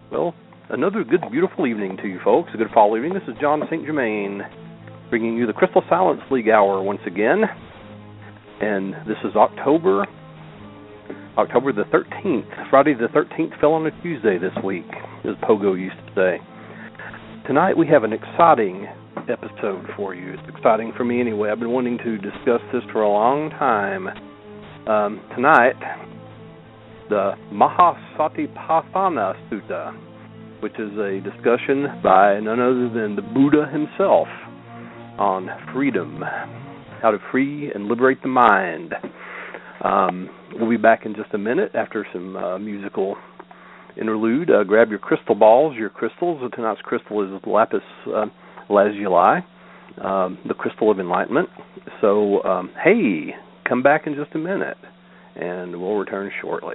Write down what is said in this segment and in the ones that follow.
Well, another good, beautiful evening to you folks. A good fall evening. This is John St. Germain bringing you the Crystal Silence League Hour once again. And this is October the 13th. Friday the 13th fell on a Tuesday this week, as Pogo used to say. Tonight we have an exciting episode for you. It's exciting for me anyway. I've been wanting to discuss this for a long time. Tonight, the Mahasatipatthana Sutta, which is a discussion by none other than the Buddha himself on freedom, how to free and liberate the mind. We'll be back in just a minute after some musical interlude. Grab your crystal balls, your crystals. Tonight's crystal is lapis lazuli, the crystal of enlightenment. So, hey, come back in just a minute, and we'll return shortly.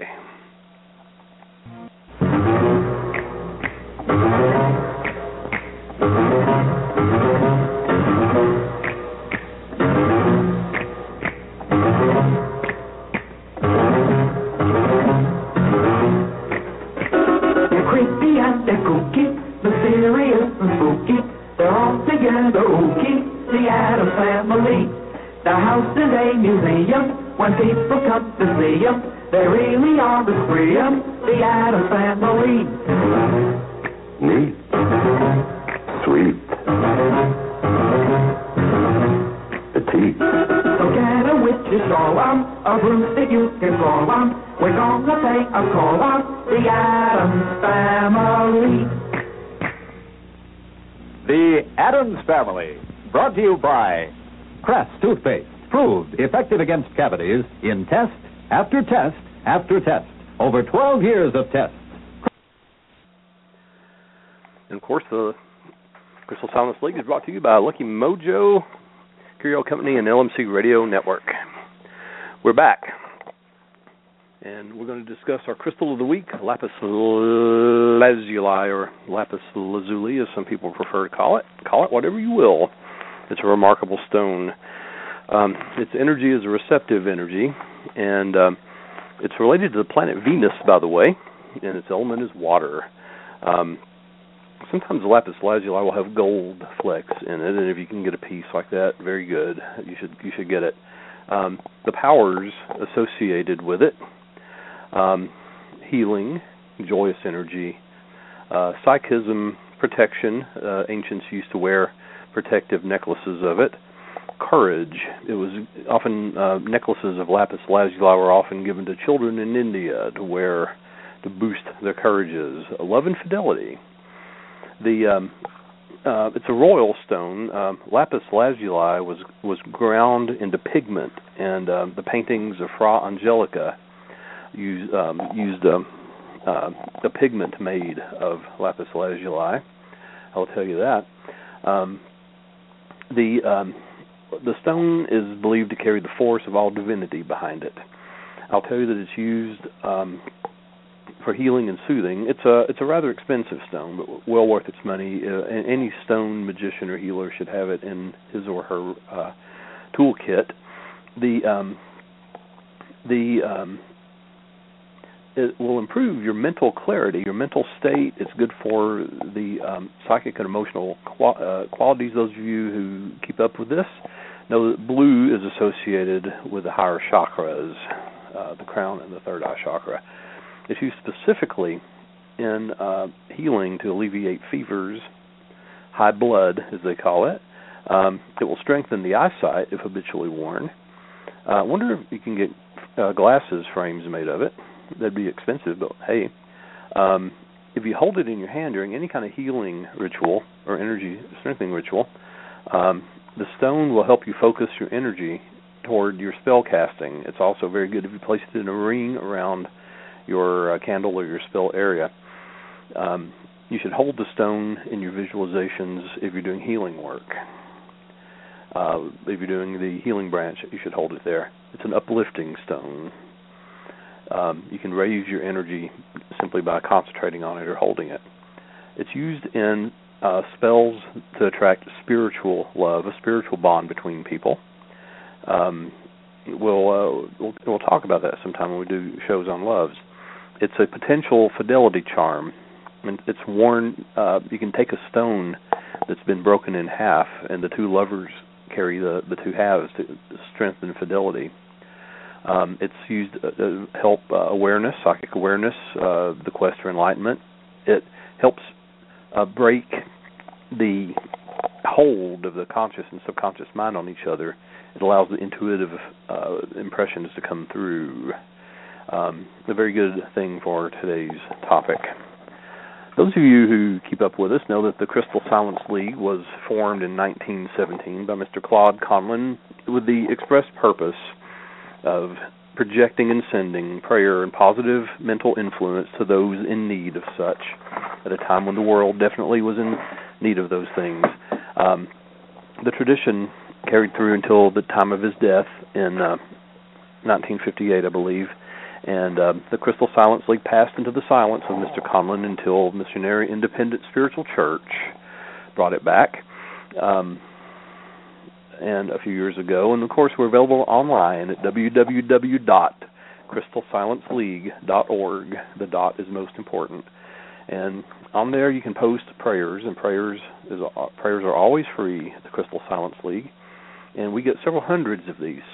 They're creepy and they're kooky, mysterious and spooky. They're all together ooky, the Addams Family. The house is a museum. When people come to see them, they really are the freedom, the Addams Family. Neat. Sweet. Petite. So get a witch's shawl on, a broom that you can crawl on. We're gonna pay a call on the Addams Family. The Addams Family, brought to you by Crest Toothpaste. Proved effective against cavities in test after test after test. Over 12 years of tests. And, of course, the Crystal Silence League is brought to you by Lucky Mojo, Curio Company, and LMC Radio Network. We're back. And we're going to discuss our crystal of the week, lapis lazuli, or lapis lazuli, as some people prefer to call it. Call it whatever you will. It's a remarkable stone. Its energy is a receptive energy, and it's related to the planet Venus, by the way, and its element is water. Sometimes the lapis lazuli will have gold flecks in it, and if you can get a piece like that, very good. You should get it. The powers associated with it: healing, joyous energy, psychism, protection. Ancients used to wear protective necklaces of it. Courage. It was often necklaces of lapis lazuli were often given to children in India to wear to boost their courages. Love and fidelity. It's a royal stone. Lapis lazuli was ground into pigment, and the paintings of Fra Angelica used the pigment made of lapis lazuli. I'll tell you that. The stone is believed to carry the force of all divinity behind it. I'll tell you that it's used for healing and soothing. It's a rather expensive stone, but well worth its money. Any stone magician or healer should have it in his or her toolkit. It will improve your mental clarity, your mental state. It's good for the psychic and emotional qualities. Those of you who keep up with this know that blue is associated with the higher chakras, the crown and the third eye chakra. It's used specifically in healing to alleviate fevers, high blood, as they call it. It will strengthen the eyesight if habitually worn. I wonder if you can get glasses frames made of it. That'd be expensive, but hey, if you hold it in your hand during any kind of healing ritual or energy strengthening ritual, the stone will help you focus your energy toward your spell casting. It's also very good if you place it in a ring around your candle or your spell area. You should hold the stone in your visualizations if you're doing healing work. If you're doing the healing branch, you should hold it there. It's an uplifting stone. You can raise your energy simply by concentrating on it or holding it. It's used in spells to attract spiritual love, a spiritual bond between people. We'll talk about that sometime when we do shows on loves. It's a potential fidelity charm. And it's worn. You can take a stone that's been broken in half, and the two lovers carry the two halves to strengthen fidelity. It's used to help awareness, psychic awareness, the quest for enlightenment. It helps break the hold of the conscious and subconscious mind on each other. It allows the intuitive impressions to come through. A very good thing for today's topic. Those of you who keep up with us know that the Crystal Silence League was formed in 1917 by Mr. Claude Conlon with the express purpose of projecting and sending prayer and positive mental influence to those in need of such at a time when the world definitely was in need of those things. The tradition carried through until the time of his death in 1958, I believe, and the Crystal Silence League passed into the silence of Mr. Conlon until Missionary Independent Spiritual Church brought it back, and a few years ago. And, of course, we're available online at www.crystalsilenceleague.org. The dot is most important. And on there you can post prayers, and prayers are always free at the Crystal Silence League. And we get several hundreds of these,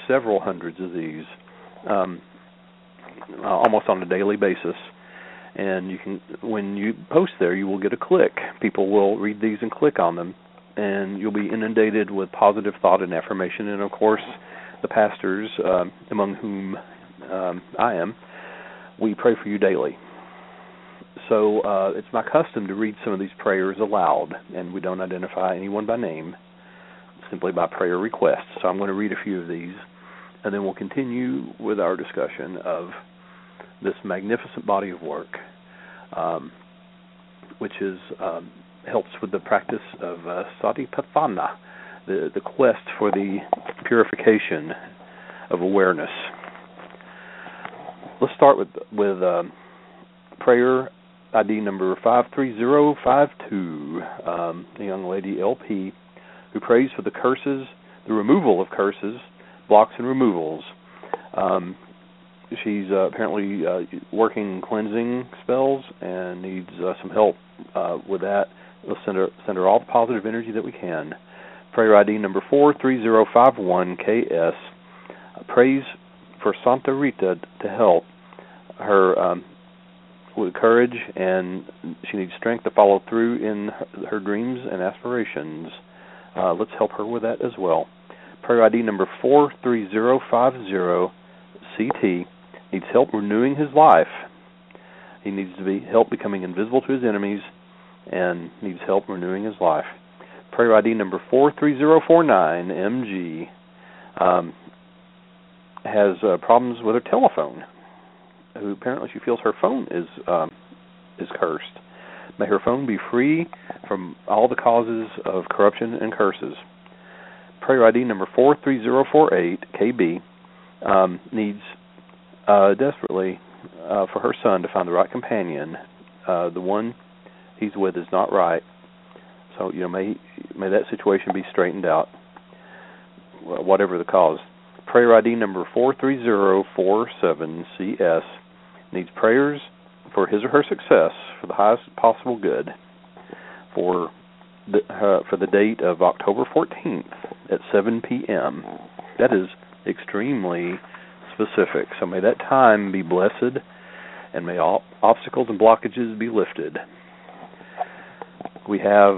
almost on a daily basis. And you can, when you post there, you will get a click. People will read these and click on them, and you'll be inundated with positive thought and affirmation. And, of course, the pastors, among whom I am, we pray for you daily. So it's my custom to read some of these prayers aloud, and we don't identify anyone by name, simply by prayer request. So I'm going to read a few of these, and then we'll continue with our discussion of this magnificent body of work, which is helps with the practice of Satipatthana, the quest for the purification of awareness. Let's start with prayer ID number 53052, a young lady, LP, who prays for the curses, the removal of curses, blocks and removals. She's apparently working cleansing spells and needs some help with that. Let's send her all the positive energy that we can. Prayer ID number 43051, KS, prays for Santa Rita to help her with courage, and she needs strength to follow through in her dreams and aspirations. Let's help her with that as well. Prayer ID number 43050, CT, needs help renewing his life. He needs help becoming invisible to his enemies and needs help renewing his life. Prayer ID number 43049, MG, has problems with her telephone. Who apparently she feels her phone is cursed. May her phone be free from all the causes of corruption and curses. Prayer ID number 43048, KB, needs desperately for her son to find the right companion. The one he's with is not right. So, may that situation be straightened out, whatever the cause. Prayer ID number 43047, CS, needs prayers for his or her success for the highest possible good for the date of October 14th at 7 p.m. That is extremely specific. So may that time be blessed, and may all obstacles and blockages be lifted. We have,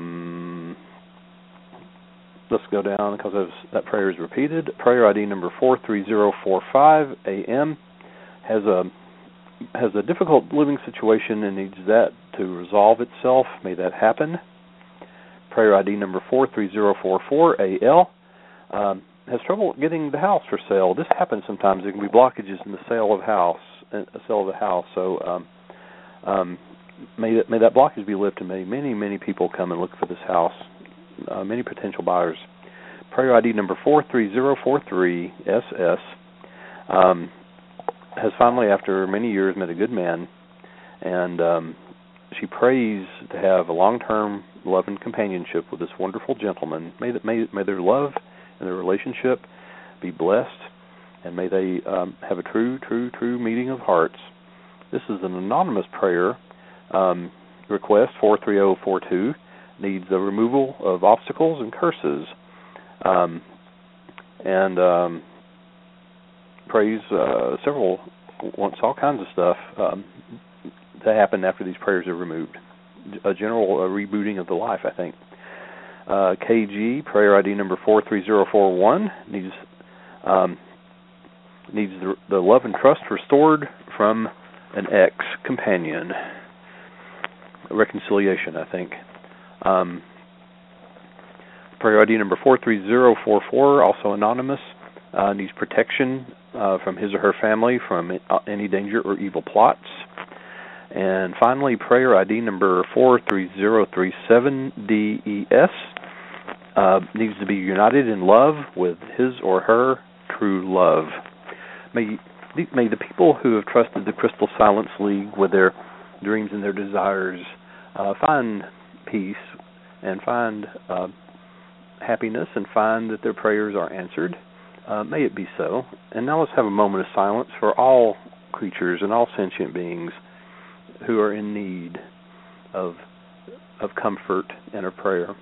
let's go down because that prayer is repeated. Prayer ID number 43045, AM, has a difficult living situation and needs that to resolve itself. May that happen. Prayer ID number 43044, AL, has trouble getting the house for sale. This happens sometimes. There can be blockages in the sale of the house. So may that blockage be lifted. May many people come and look for this house. Many potential buyers. Prayer ID number 43043, SS, has finally, after many years, met a good man, and she prays to have a long-term love and companionship with this wonderful gentleman. May their love and their relationship be blessed, and may they have a true meeting of hearts. This is an anonymous prayer request 43042 needs the removal of obstacles and curses, and prays wants all kinds of stuff to happen after these prayers are removed. A general rebooting of the life, I think. KG, prayer ID number 43041, needs the love and trust restored from an ex-companion. Reconciliation, I think. Prayer ID number 43044, also anonymous, needs protection from his or her family from any danger or evil plots. And finally, prayer ID number 43037DES needs to be united in love with his or her true love. May the people who have trusted the Crystal Silence League with their dreams and their desires find peace and find happiness and find that their prayers are answered. May it be so. And now let's have a moment of silence for all creatures and all sentient beings who are in need of comfort and of prayer.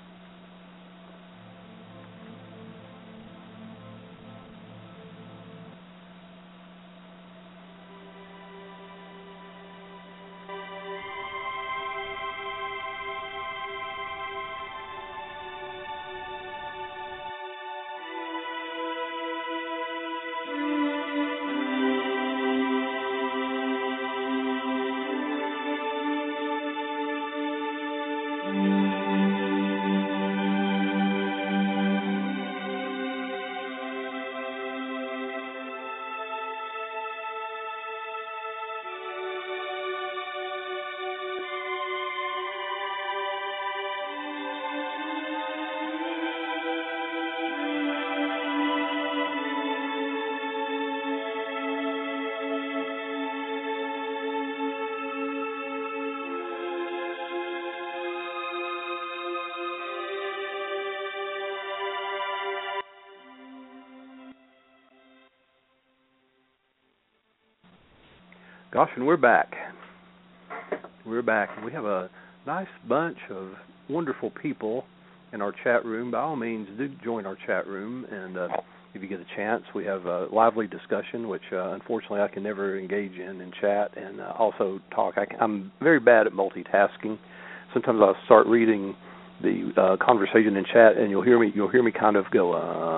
Gosh, and we're back. We're back, and we have a nice bunch of wonderful people in our chat room. By all means, do join our chat room, and if you get a chance, we have a lively discussion, which unfortunately I can never engage in chat, and also talk. I'm very bad at multitasking. Sometimes I'll start reading the conversation in chat, and you'll hear me kind of go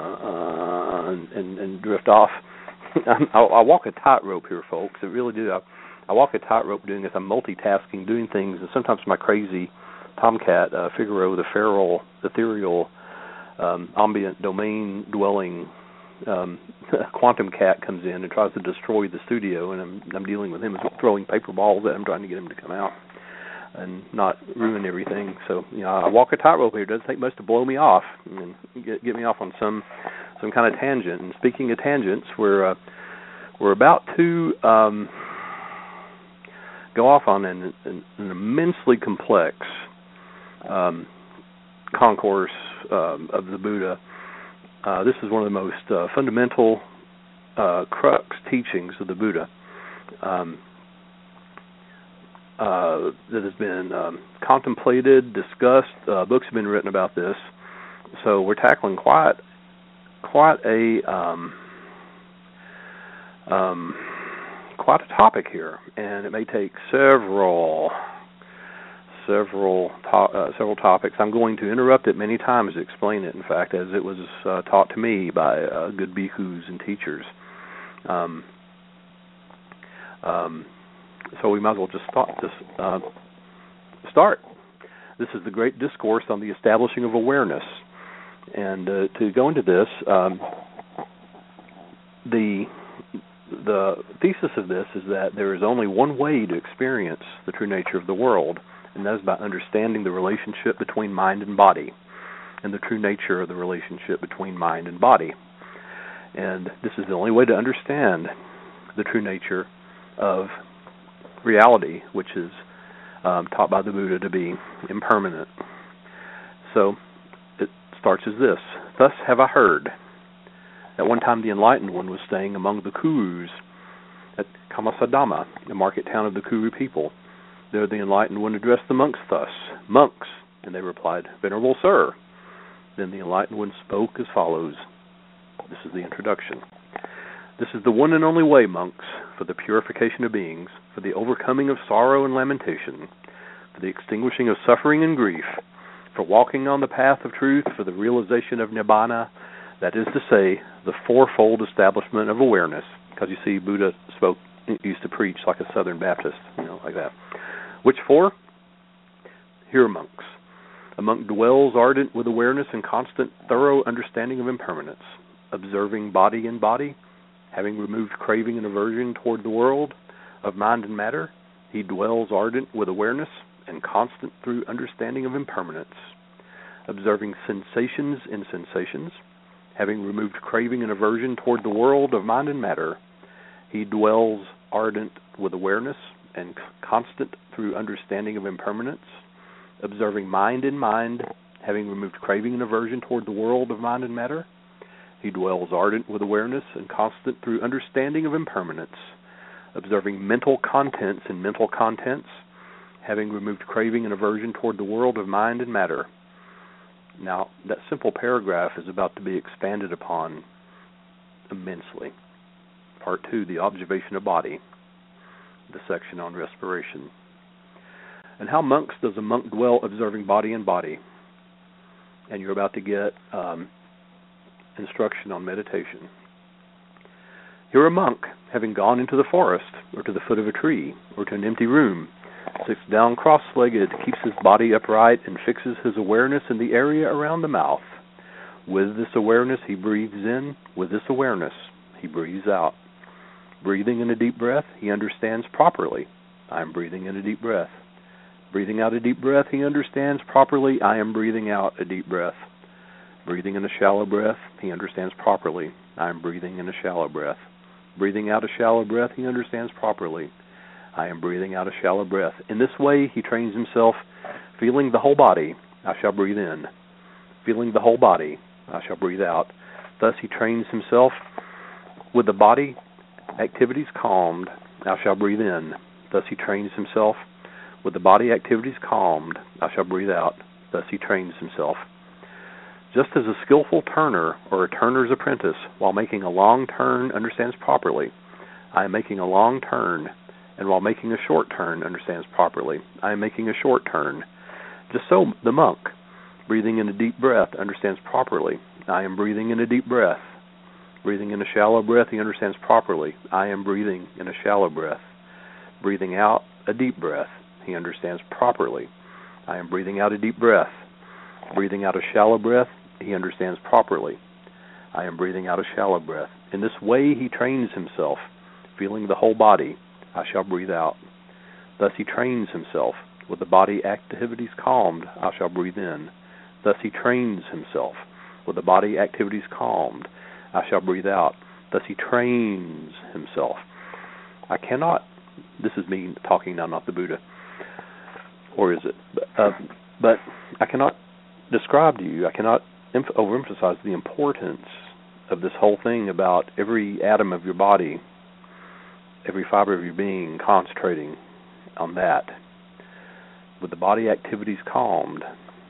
and drift off. I walk a tightrope here, folks. I really do. I walk a tightrope doing this. I'm multitasking, doing things, and sometimes my crazy tomcat, Figaro, the feral, ethereal, ambient domain-dwelling quantum cat comes in and tries to destroy the studio, and I'm dealing with him throwing paper balls at him, trying to get him to come out and not ruin everything. So, I walk a tightrope here. It doesn't take much to blow me off and get me off on some kind of tangent. And speaking of tangents, we're about to go off on an immensely complex concourse of the Buddha. This is one of the most fundamental crux teachings of the Buddha that has been contemplated, discussed. Books have been written about this. So we're tackling quite a topic here, and it may take several topics. I'm going to interrupt it many times to explain it, in fact, as it was taught to me by good bhikkhus and teachers. So we might as well just start. This is the great discourse on the establishing of awareness. And to go into this, the thesis of this is that there is only one way to experience the true nature of the world, and that is by understanding the relationship between mind and body, and the true nature of the relationship between mind and body. And this is the only way to understand the true nature of reality, which is taught by the Buddha to be impermanent. So it starts as this. Thus have I heard. At one time the Enlightened One was staying among the Kurus at Kamasadama, the market town of the Kuru people. There the enlightened one addressed the monks thus, "Monks," and they replied, "Venerable sir." Then the enlightened one spoke as follows. This is the introduction. "This is the one and only way, monks, for the purification of beings, for the overcoming of sorrow and lamentation, for the extinguishing of suffering and grief, for walking on the path of truth, for the realization of Nibbana, that is to say, the fourfold establishment of awareness." Because you see, Buddha used to preach like a Southern Baptist, like that. "Which for? Here, monks. A monk dwells ardent with awareness and constant, thorough understanding of impermanence, observing body in body, having removed craving and aversion toward the world of mind and matter. He dwells ardent with awareness and constant through understanding of impermanence, observing sensations in sensations, having removed craving and aversion toward the world of mind and matter. He dwells ardent with awareness and constant through understanding of impermanence, observing mind in mind, having removed craving and aversion toward the world of mind and matter. He dwells ardent with awareness and constant through understanding of impermanence, observing mental contents in mental contents, having removed craving and aversion toward the world of mind and matter." Now, that simple paragraph is about to be expanded upon immensely. Part 2, the observation of body, the section on respiration. "And how, monks, does a monk dwell observing body in body?" And you're about to get instruction on meditation. "Here a monk, having gone into the forest, or to the foot of a tree, or to an empty room, sits down cross-legged, keeps his body upright, and fixes his awareness in the area around the mouth. With this awareness he breathes in, with this awareness he breathes out. Breathing in a deep breath, he understands properly, I am breathing in a deep breath. Breathing out a deep breath, he understands properly, I am breathing out a deep breath. Breathing in a shallow breath, he understands properly, I am breathing in a shallow breath. Breathing out a shallow breath, he understands properly, I am breathing out a shallow breath. In this way, he trains himself, feeling the whole body, I shall breathe in. Feeling the whole body, I shall breathe out. Thus he trains himself with the body activities calmed, I shall breathe in. Thus he trains himself with the body activities calmed, I shall breathe out. Thus he trains himself. Just as a skillful turner or a turner's apprentice, while making a long turn, understands properly, I am making a long turn, and while making a short turn, understands properly, I am making a short turn. Just so the monk, breathing in a deep breath, understands properly, I am breathing in a deep breath. Breathing in a shallow breath, he understands properly, I am breathing in a shallow breath. Breathing out a deep breath, he understands properly, I am breathing out a deep breath. Breathing out a shallow breath, he understands properly, I am breathing out a shallow breath. In this way he trains himself, feeling the whole body, I shall breathe out. Thus he trains himself, with the body activities calmed, I shall breathe in. Thus he trains himself, with the body activities calmed, I shall breathe out. Thus he trains himself. I cannot, this is me talking now, not the Buddha, or is it? But I cannot describe to you, I cannot overemphasize the importance of this whole thing about every atom of your body, every fiber of your being concentrating on that. With the body activities calmed,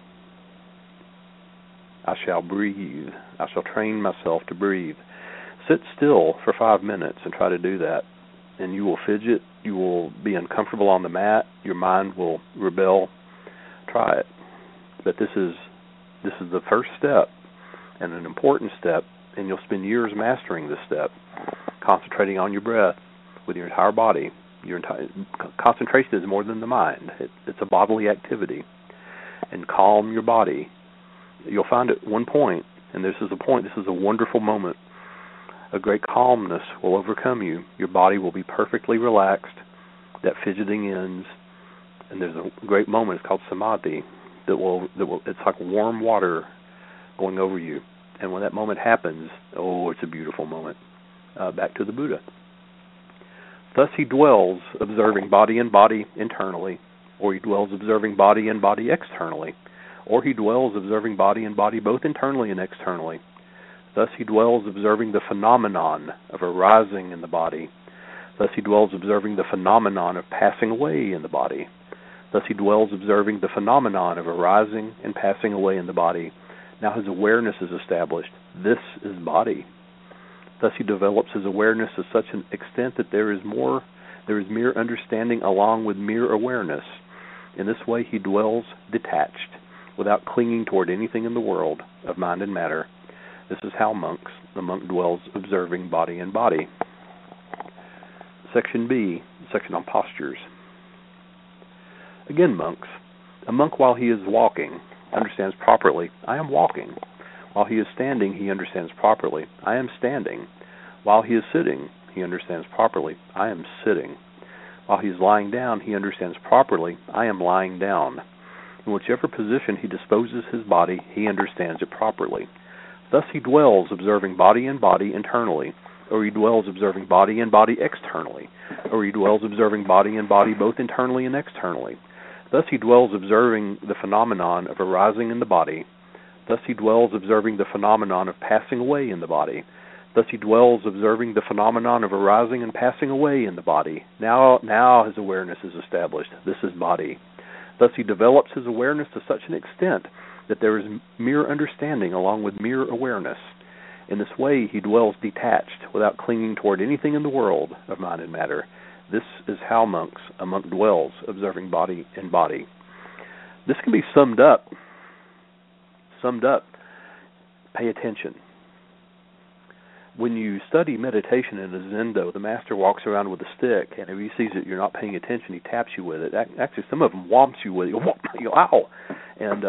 I shall breathe. I shall train myself to breathe. Sit still for 5 minutes and try to do that. And you will fidget. You will be uncomfortable on the mat. Your mind will rebel. Try it. But this is the first step, and an important step, and you'll spend years mastering this step, concentrating on your breath with your entire body. Concentration is more than the mind. It's a bodily activity. And calm your body. You'll find at one point, and this is a wonderful moment, a great calmness will overcome you. Your body will be perfectly relaxed. That fidgeting ends, and there's a great moment. It's called samadhi. That will. It's like warm water going over you. And when that moment happens, it's a beautiful moment. Back to the Buddha. Thus he dwells observing body and body internally, or he dwells observing body and body externally, or he dwells observing body and body both internally and externally. Thus he dwells observing the phenomenon of arising in the body. Thus he dwells observing the phenomenon of passing away in the body. Thus he dwells observing the phenomenon of arising and passing away in the body. Now his awareness is established. This is body. Thus he develops his awareness to such an extent that there is mere understanding along with mere awareness. In this way he dwells detached, without clinging toward anything in the world of mind and matter. This is how the monk dwells observing body and body. Section B, section on postures. Again, monks. A monk, while he is walking, understands properly, I am walking. While he is standing, he understands properly, I am standing. While he is sitting, he understands properly, I am sitting. While he is lying down, he understands properly, I am lying down. In whichever position he disposes his body, he understands it properly. Thus he dwells observing body and body internally, or he dwells observing body and body externally, or he dwells observing body and body both internally and externally. Thus he dwells observing the phenomenon of arising in the body. Thus he dwells observing the phenomenon of passing away in the body. Thus he dwells observing the phenomenon of arising and passing away in the body. Now his awareness is established. This is body. Thus he develops his awareness to such an extent that there is mere understanding along with mere awareness. In this way he dwells detached, without clinging toward anything in the world of mind and matter. This is how a monk dwells, observing body and body. This can be summed up. Pay attention. When you study meditation in a zendo, the master walks around with a stick, and if he sees that you're not paying attention, he taps you with it. Actually, some of them whomps you with it. You go, ow! And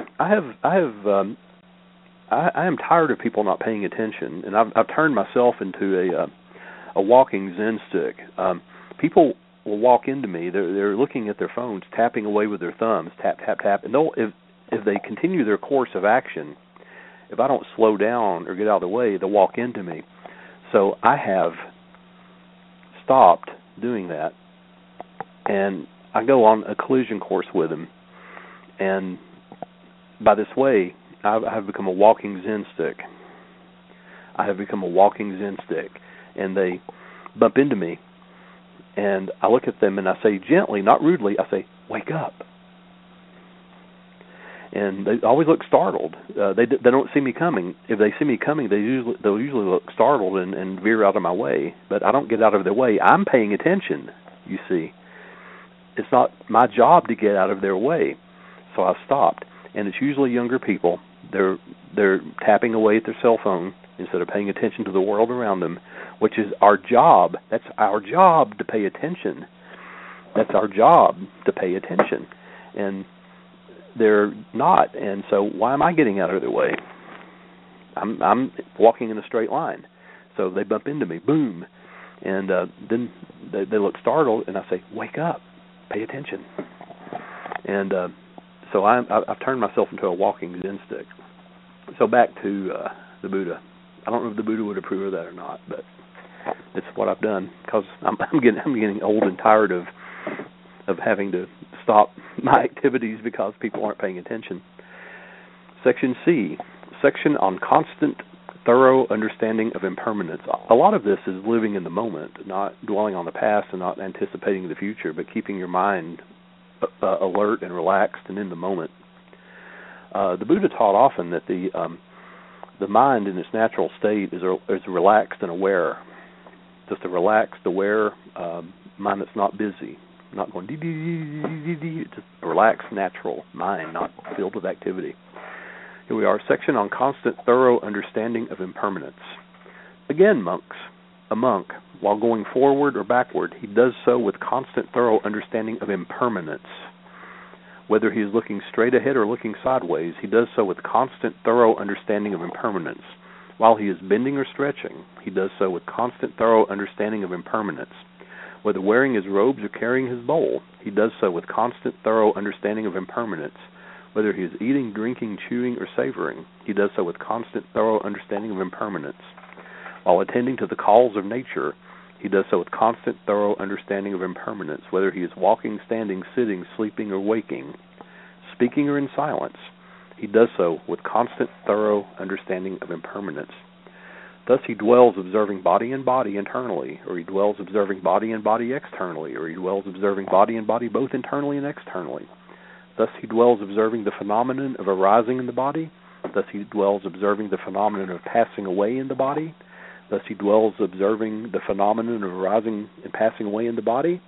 I am tired of people not paying attention, and I've turned myself into a walking Zen stick. People will walk into me. They're looking at their phones, tapping away with their thumbs, tap, tap, tap. And if they continue their course of action, if I don't slow down or get out of the way, they'll walk into me. So I have stopped doing that, and I go on a collision course with them. And by this way, I have become a walking Zen stick. And they bump into me. And I look at them and I say gently, not rudely, I say, wake up. And they always look startled. They don't see me coming. If they see me coming, they'll usually look startled and veer out of my way. But I don't get out of their way. I'm paying attention, you see. It's not my job to get out of their way. So I stopped. And it's usually younger people. They're tapping away at their cell phone instead of paying attention to the world around them, which is our job. That's our job to pay attention. And they're not. And so why am I getting out of their way? I'm walking in a straight line. So they bump into me, boom. And then they look startled, and I say, wake up, pay attention. And so I've turned myself into a walking Zen stick. So back to the Buddha. I don't know if the Buddha would approve of that or not, but it's what I've done because I'm getting old and tired of having to stop my activities because people aren't paying attention. Section C, section on constant, thorough understanding of impermanence. A lot of this is living in the moment, not dwelling on the past and not anticipating the future, but keeping your mind alert and relaxed and in the moment. The Buddha taught often that the mind in its natural state is relaxed and aware. Just a relaxed, aware mind that's not busy, not going dee-dee-dee-dee-dee-dee. Just a relaxed, natural mind, not filled with activity. Here we are, section on constant, thorough understanding of impermanence. Again, monks. A monk, while going forward or backward, he does so with constant, thorough understanding of impermanence. Whether he is looking straight ahead or looking sideways, he does so with constant, thorough understanding of impermanence. While he is bending or stretching, he does so with constant, thorough understanding of impermanence. Whether wearing his robes or carrying his bowl, he does so with constant, thorough understanding of impermanence. Whether he is eating, drinking, chewing, or savoring, he does so with constant, thorough understanding of impermanence. While attending to the calls of nature, he does so with constant, thorough understanding of impermanence, whether he is walking, standing, sitting, sleeping, or waking, speaking or in silence. He does so with constant, thorough understanding of impermanence. Thus he dwells observing body and body internally, or he dwells observing body and body externally, or he dwells observing body and body both internally and externally. Thus he dwells observing the phenomenon of arising in the body. Thus he dwells observing the phenomenon of passing away in the body. Thus he dwells observing the phenomenon of arising and passing away in the body.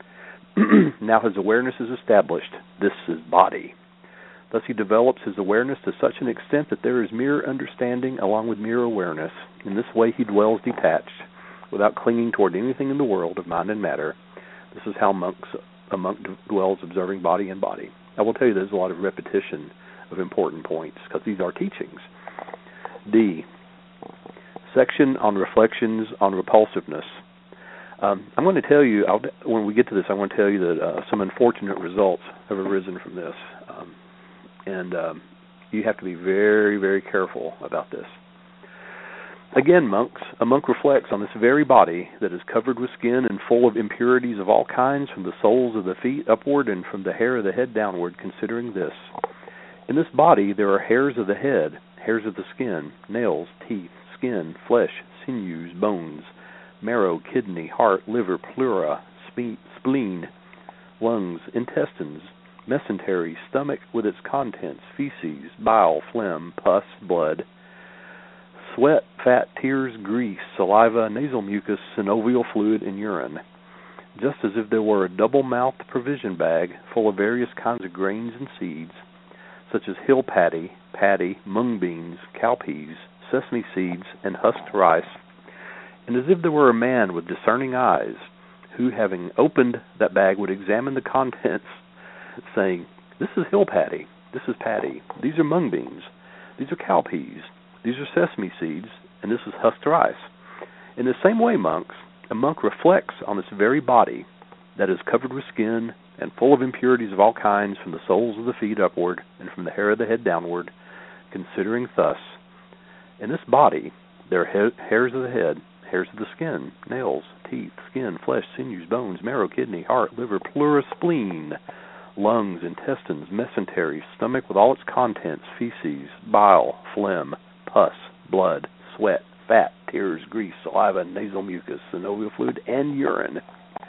Now his awareness is established. This is body. Thus he develops his awareness to such an extent that there is mere understanding along with mere awareness. In this way he dwells detached, without clinging toward anything in the world of mind and matter. This is how a monk dwells observing body and body. I will tell you there's a lot of repetition of important points, because these are teachings. D, section on reflections on repulsiveness. I'm going to tell you, when we get to this, I want to tell you that some unfortunate results have arisen from this. And you have to be very, very careful about this. Again, monks, a monk reflects on this very body that is covered with skin and full of impurities of all kinds, from the soles of the feet upward and from the hair of the head downward, considering this. In this body there are hairs of the head, hairs of the skin, nails, teeth, skin, flesh, sinews, bones, marrow, kidney, heart, liver, pleura, spleen, lungs, intestines, mesentery, stomach with its contents, feces, bile, phlegm, pus, blood, sweat, fat, tears, grease, saliva, nasal mucus, synovial fluid, and urine, just as if there were a double-mouthed provision bag full of various kinds of grains and seeds, such as hill paddy, mung beans, cowpeas, sesame seeds, and husked rice, and as if there were a man with discerning eyes, who, having opened that bag, would examine the contents, saying, "This is hill paddy, this is paddy, these are mung beans, these are cowpeas, these are sesame seeds, and this is husked rice." In the same way, monks, a monk reflects on this very body that is covered with skin and full of impurities of all kinds, from the soles of the feet upward and from the hair of the head downward, considering thus. In this body there are hairs of the head, hairs of the skin, nails, teeth, skin, flesh, sinews, bones, marrow, kidney, heart, liver, pleura, spleen, lungs, intestines, mesentery, stomach with all its contents, feces, bile, phlegm, pus, blood, sweat, fat, tears, grease, saliva, nasal mucus, synovial fluid, and urine.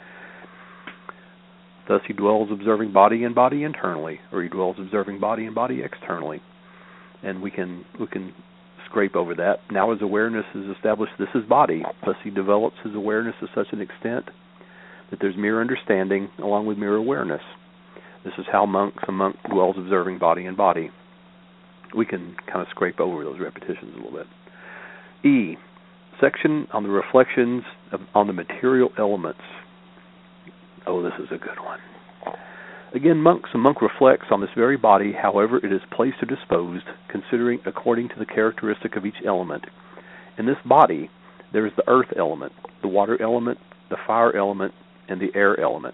Thus he dwells observing body and body internally, or he dwells observing body and body externally. And we can scrape over that. Now his awareness is established, this is body. Thus he develops his awareness to such an extent that there's mere understanding along with mere awareness. This is how a monk dwells observing body and body. We can kind of scrape over those repetitions a little bit. E, section on the reflections on the material elements. Oh, this is a good one. Again, a monk reflects on this very body, however it is placed or disposed, considering according to the characteristic of each element. In this body, there is the earth element, the water element, the fire element, and the air element.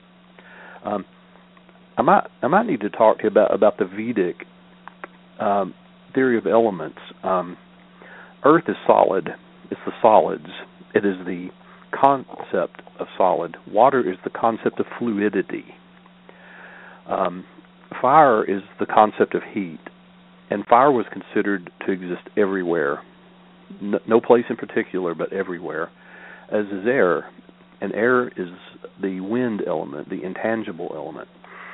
I might need to talk to you about the Vedic theory of elements. Earth is solid. It's the solids. It is the concept of solid. Water is the concept of fluidity. Fire is the concept of heat. And fire was considered to exist everywhere. No place in particular, but everywhere. As is air. And air is the wind element, the intangible element.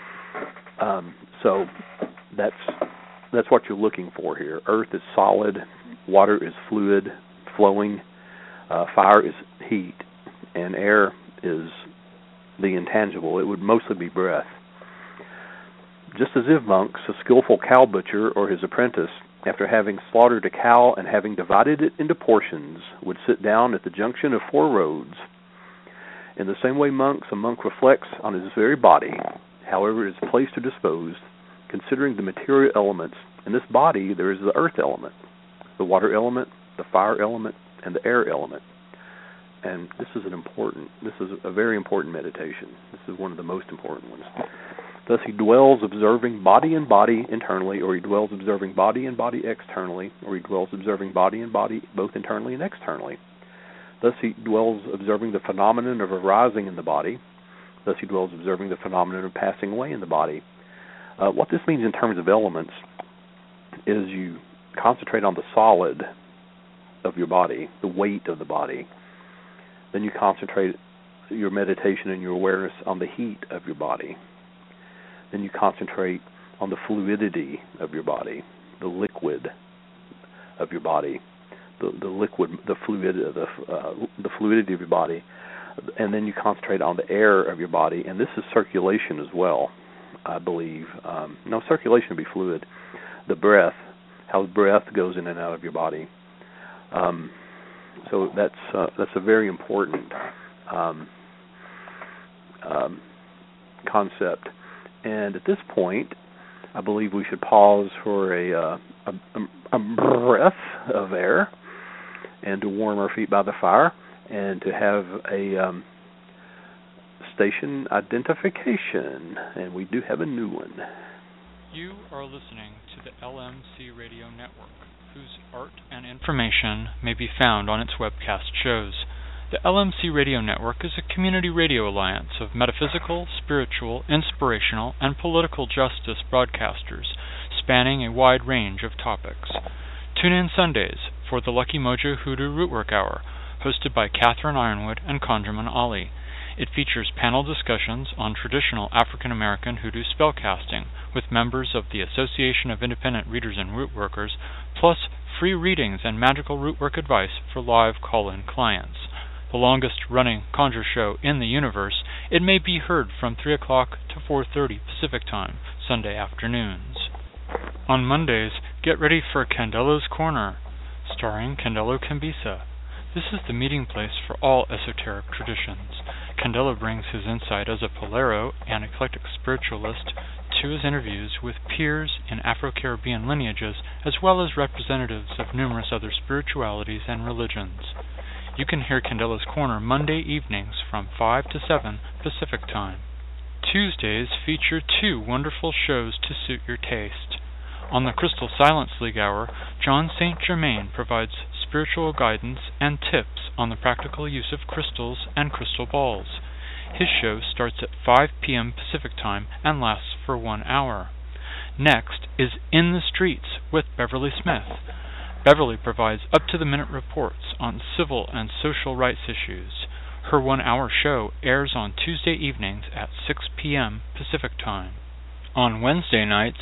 So that's what you're looking for here. Earth is solid, water is fluid, flowing, fire is heat, and air is the intangible. It would mostly be breath. Just as if monks, a skillful cow butcher or his apprentice, after having slaughtered a cow and having divided it into portions, would sit down at the junction of four roads. In the same way, a monk reflects on his very body, however it is placed or disposed, considering the material elements. In this body, there is the earth element, the water element, the fire element, and the air element. And this is a very important meditation. This is one of the most important ones. Thus he dwells observing body and body internally, or he dwells observing body and body externally, or he dwells observing body and body both internally and externally. Thus he dwells observing the phenomenon of arising in the body. Thus he dwells observing the phenomenon of passing away in the body. What this means in terms of elements is you concentrate on the solid of your body, the weight of the body. Then you concentrate your meditation and your awareness on the heat of your body. Then you concentrate on the fluidity of your body, the liquid of your body, the fluidity of your body, and then you concentrate on the air of your body, and this is circulation as well, I believe. No, circulation would be fluid. The breath, how breath goes in and out of your body. So that's a very important concept. And at this point, I believe we should pause for a breath of air, and to warm our feet by the fire, and to have a station identification. And we do have a new one. You are listening to the LMC Radio Network, whose art and information may be found on its webcast shows. The LMC Radio Network is a community radio alliance of metaphysical, spiritual, inspirational, and political justice broadcasters, spanning a wide range of topics. Tune in Sundays for the Lucky Mojo Hoodoo Rootwork Hour, hosted by Catherine Ironwood and Conjurman Ali. It features panel discussions on traditional African American hoodoo spellcasting with members of the Association of Independent Readers and Rootworkers, plus free readings and magical rootwork advice for live call-in clients. The longest-running conjure show in the universe, it may be heard from 3 o'clock to 4:30 Pacific Time, Sunday afternoons. On Mondays, get ready for Candelo's Corner, starring Candelo Cambisa. This is the meeting place for all esoteric traditions. Candelo brings his insight as a Polero and eclectic spiritualist to his interviews with peers in Afro-Caribbean lineages, as well as representatives of numerous other spiritualities and religions. You can hear Candelo's Corner Monday evenings from 5 to 7 Pacific Time. Tuesdays feature 2 wonderful shows to suit your taste. On the Crystal Silence League Hour, John St. Germain provides spiritual guidance and tips on the practical use of crystals and crystal balls. His show starts at 5 p.m. Pacific Time and lasts for 1 hour. Next is In the Streets with Beverly Smith. Beverly provides up-to-the-minute reports on civil and social rights issues. Her 1-hour show airs on Tuesday evenings at 6 p.m. Pacific Time. On Wednesday nights,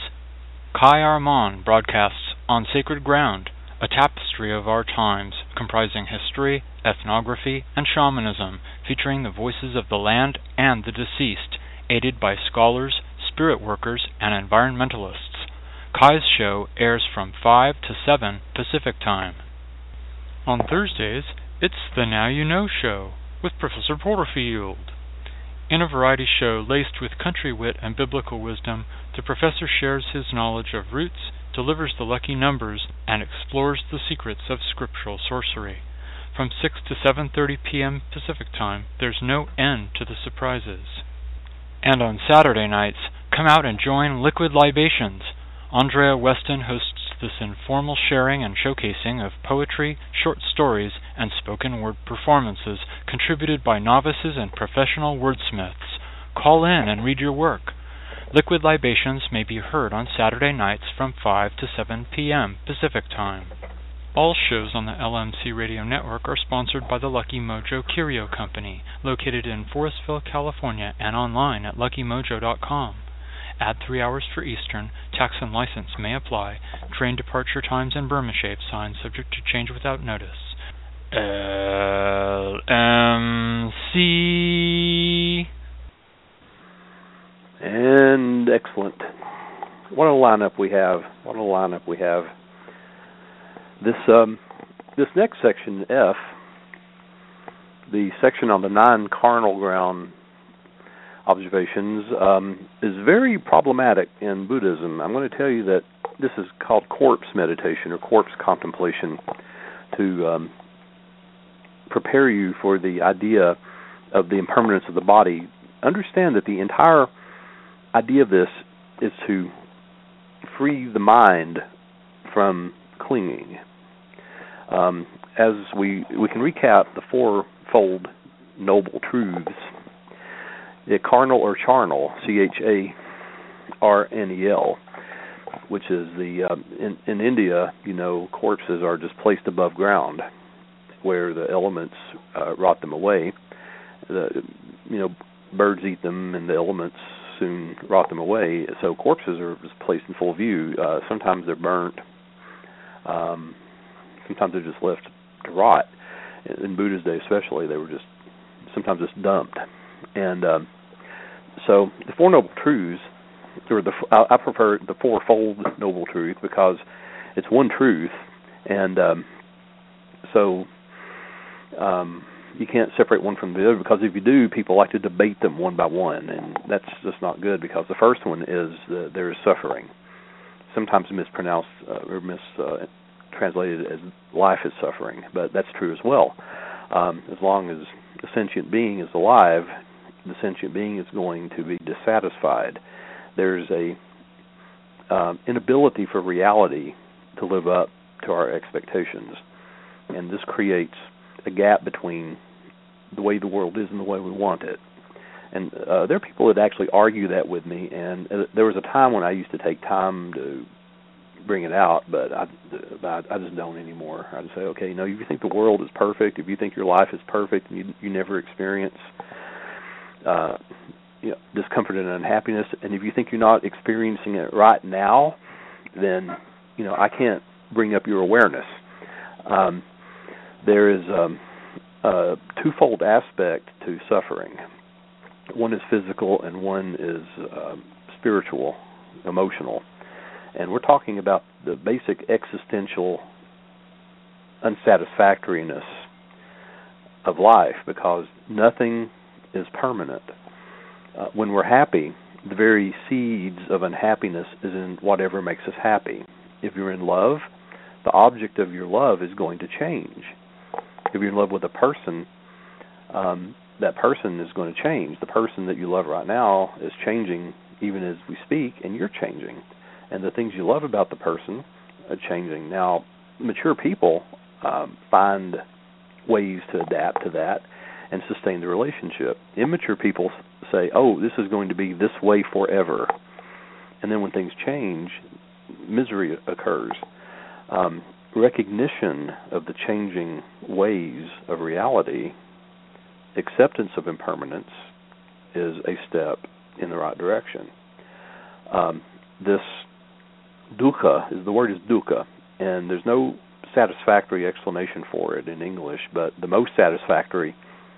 Kai Armand broadcasts On Sacred Ground, a tapestry of our times comprising history, ethnography, and shamanism, featuring the voices of the land and the deceased, aided by scholars, spirit workers, and environmentalists. Kai's show airs from 5 to 7 Pacific Time. On Thursdays, it's the Now You Know Show with Professor Porterfield. In a variety show laced with country wit and biblical wisdom, the professor shares his knowledge of roots, delivers the lucky numbers, and explores the secrets of scriptural sorcery. From 6 to 7:30 p.m. Pacific Time, there's no end to the surprises. And on Saturday nights, come out and join Liquid Libations. Andrea Weston hosts this informal sharing and showcasing of poetry, short stories, and spoken word performances contributed by novices and professional wordsmiths. Call in and read your work. Liquid Libations may be heard on Saturday nights from 5 to 7 p.m. Pacific Time. All shows on the LMC Radio Network are sponsored by the Lucky Mojo Curio Company, located in Forestville, California, and online at luckymojo.com. Add 3 hours for Eastern. Tax and license may apply. Train departure times and Burma shape signs subject to change without notice. LMC. And excellent. What a lineup we have. This next section, F, the section on the 9 carnal ground observations, is very problematic in Buddhism. I'm going to tell you that this is called corpse meditation or corpse contemplation to prepare you for the idea of the impermanence of the body. Understand that the entire idea of this is to free the mind from clinging. As we can recap the 4-fold noble truths. The carnal or charnel, C-H-A-R-N-E-L. which is the in India, corpses are just placed above ground, where the elements rot them away. Birds eat them, and the elements soon rot them away. So corpses are just placed in full view. Sometimes they're burnt. Sometimes they're just left to rot. In Buddha's day, especially, they were sometimes just dumped. And so the Four Noble Truths, or I prefer the Fourfold Noble Truth because it's one truth, and so you can't separate one from the other, because if you do, people like to debate them one by one, and that's just not good, because the first one is there is suffering, sometimes mispronounced or mistranslated as life is suffering, but that's true as well. As long as the sentient being is alive, the sentient being is going to be dissatisfied. There's a inability for reality to live up to our expectations, and this creates a gap between the way the world is and the way we want it. And there are people that actually argue that with me, and there was a time when I used to take time to bring it out, but I just don't anymore. I just say, okay, if you think the world is perfect, if you think your life is perfect, and you never experience discomfort and unhappiness, and if you think you're not experiencing it right now, then I can't bring up your awareness. There is a twofold aspect to suffering. One is physical and one is spiritual, emotional. And we're talking about the basic existential unsatisfactoriness of life, because nothing is permanent. When we're happy, the very seeds of unhappiness is in whatever makes us happy. If you're in love, the object of your love is going to change. If you're in love with a person, that person is going to change. The person that you love right now is changing even as we speak, and you're changing. And the things you love about the person are changing. Now, mature people find ways to adapt to that and sustain the relationship. Immature people say, this is going to be this way forever. And then when things change, misery occurs. Recognition of the changing ways of reality, acceptance of impermanence, is a step in the right direction. This dukkha, the word is dukkha, and there's no satisfactory explanation for it in English, but the most satisfactory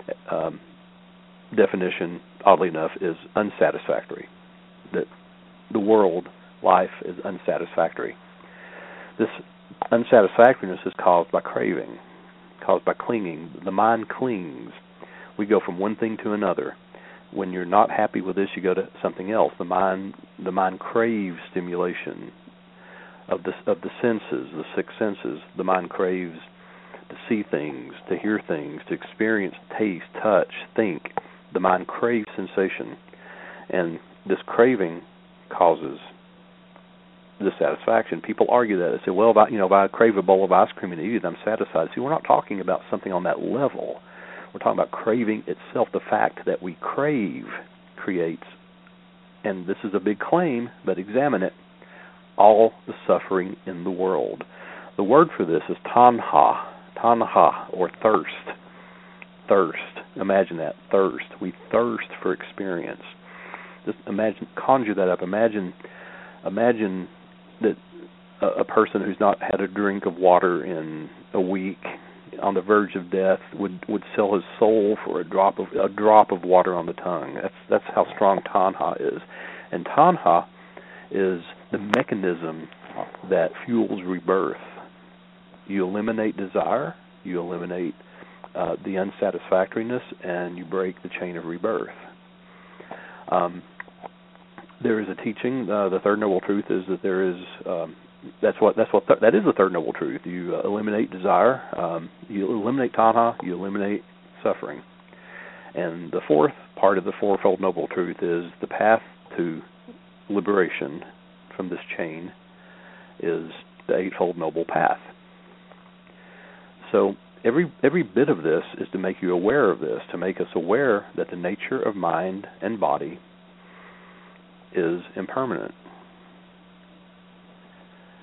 definition, oddly enough, is unsatisfactory. That the world, life, is unsatisfactory. This unsatisfactoriness is caused by craving, caused by clinging. The mind clings. We go from one thing to another. When you're not happy with this, you go to something else. The mind craves stimulation of the senses, the six senses. The mind craves to see things, to hear things, to experience, taste, touch, think. The mind craves sensation, and this craving causes dissatisfaction. People argue that. They say, well, if I crave a bowl of ice cream and eat it, I'm satisfied. See, we're not talking about something on that level. We're talking about craving itself. The fact that we crave creates, and this is a big claim, but examine it, all the suffering in the world. The word for this is tanha, or thirst. Thirst. Imagine that, thirst. We thirst for experience. Just conjure that up. Imagine that a person who's not had a drink of water in a week, on the verge of death, would sell his soul for a drop of water on the tongue. That's how strong tanha is. And tanha is the mechanism that fuels rebirth. You eliminate desire, you eliminate the unsatisfactoriness, and you break the chain of rebirth. There is a teaching. The third noble truth is that there is. That is the third noble truth. You eliminate desire, you eliminate tanha, you eliminate suffering. And the fourth part of the fourfold noble truth is the path to liberation from this chain is the eightfold noble path. So every bit of this is to make you aware of this, to make us aware that the nature of mind and body is impermanent.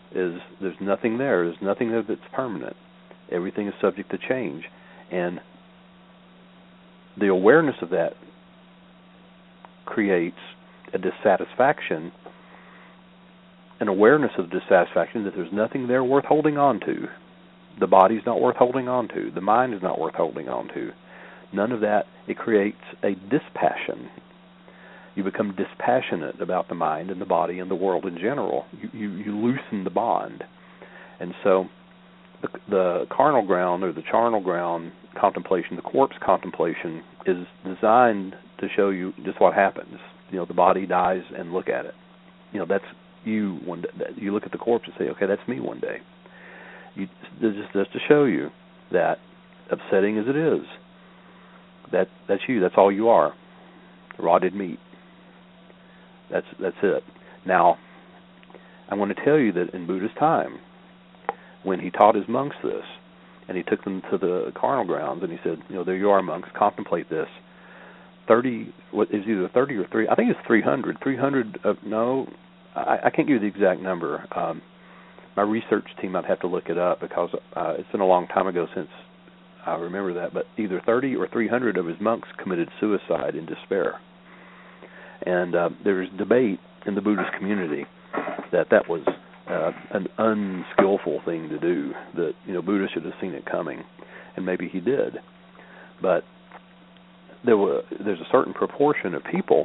is there's nothing there. There's nothing there that's permanent. Everything is subject to change. And the awareness of that creates a dissatisfaction, an awareness of dissatisfaction that there's nothing there worth holding on to. The body's not worth holding on to. The mind is not worth holding on to. None of that. It creates a dispassion. You become dispassionate about the mind and the body and the world in general. You loosen the bond. And so the carnal ground or the charnel ground contemplation, the corpse contemplation, is designed to show you just what happens. The body dies and look at it. That's you one day. You look at the corpse and say, okay, that's me one day. Just to show you that, upsetting as it is, that's you. That's all you are. Rotted meat. That's it. Now, I want to tell you that in Buddha's time, when he taught his monks this, and he took them to the carnal grounds, and he said, there you are, monks, contemplate this. 30, what is either 30 or 3? I think it's 300. 300. I can't give you the exact number. My research team, I'd have to look it up because it's been a long time ago since I remember that. But either 30 or 300 of his monks committed suicide in despair. And there's debate in the Buddhist community that was an unskillful thing to do, that Buddha should have seen it coming, and maybe he did. But there's a certain proportion of people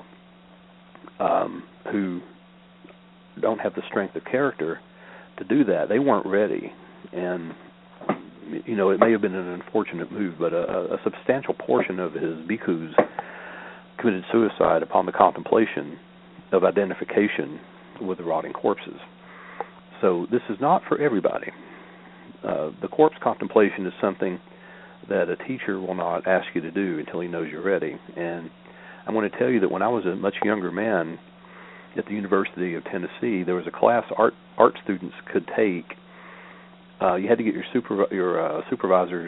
who don't have the strength of character to do that. They weren't ready, and it may have been an unfortunate move, but a substantial portion of his bhikkhus committed suicide upon the contemplation of identification with the rotting corpses. So this is not for everybody. The corpse contemplation is something that a teacher will not ask you to do until he knows you're ready. And I want to tell you that when I was a much younger man at the University of Tennessee, there was a class art students could take. You had to get your supervisor's,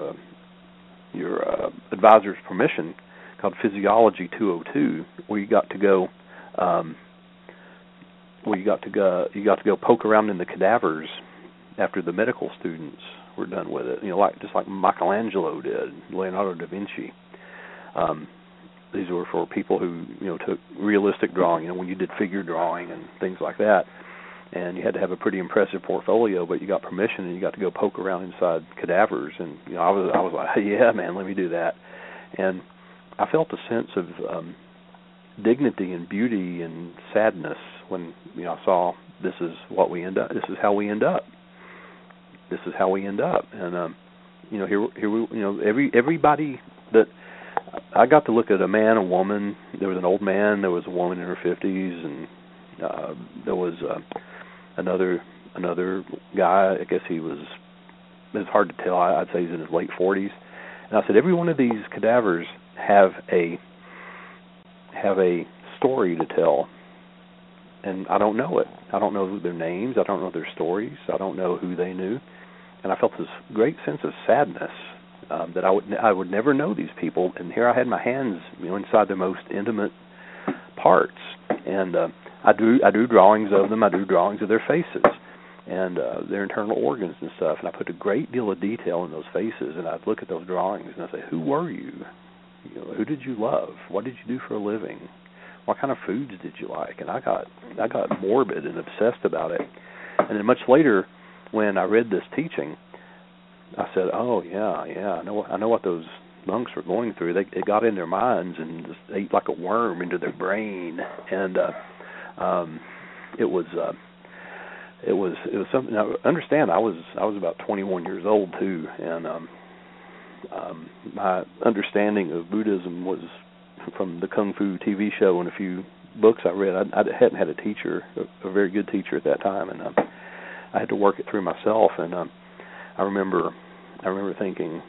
your advisor's permission, called Physiology 202, where you got to go poke around in the cadavers after the medical students were done with it. Just like Michelangelo did, Leonardo da Vinci. These were for people who took realistic drawing. When you did figure drawing and things like that, and you had to have a pretty impressive portfolio, but you got permission and you got to go poke around inside cadavers. And I was like, yeah, man, let me do that. And I felt a sense of dignity and beauty and sadness when I saw this is what we end up. This is how we end up. This is how we end up. And here we everybody that I got to look at, a man, a woman. There was an old man. There was a woman in her 50s, and there was another guy. I guess he was. It's hard to tell. I'd say he's in his late 40s. And I said, every one of these cadavers have a story to tell, and I don't know it. I don't know their names. I don't know their stories. I don't know who they knew, and I felt this great sense of sadness that I would never know these people. And here I had my hands, inside their most intimate parts, and I drew drawings of them. I drew drawings of their faces and their internal organs and stuff, and I put a great deal of detail in those faces. And I'd look at those drawings and I'd say, who were you? Who did you love? What did you do for a living? What kind of foods did you like? And I got morbid and obsessed about it. And then much later, when I read this teaching, I said, "Oh yeah, I know what those monks were going through. They got in their minds and just ate like a worm into their brain." And it was something. Now, understand, I was about 21 years old too, and my understanding of Buddhism was from the Kung Fu TV show and a few books I read. I hadn't had a teacher, a very good teacher at that time, and I had to work it through myself. And I remember thinking,